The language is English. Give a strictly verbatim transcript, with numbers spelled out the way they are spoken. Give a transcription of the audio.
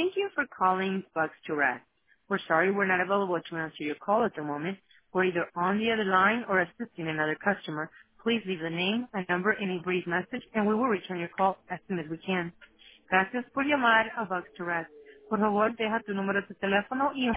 Thank you for calling Bucks to Rest. We're sorry we're not available to answer your call at the moment. We're either on the other line or assisting another customer. Please leave the name, a number, and a brief message, and we will return your call as soon as we can. Gracias por llamar a Bucks to Rest. Por favor, deja tu número de teléfono y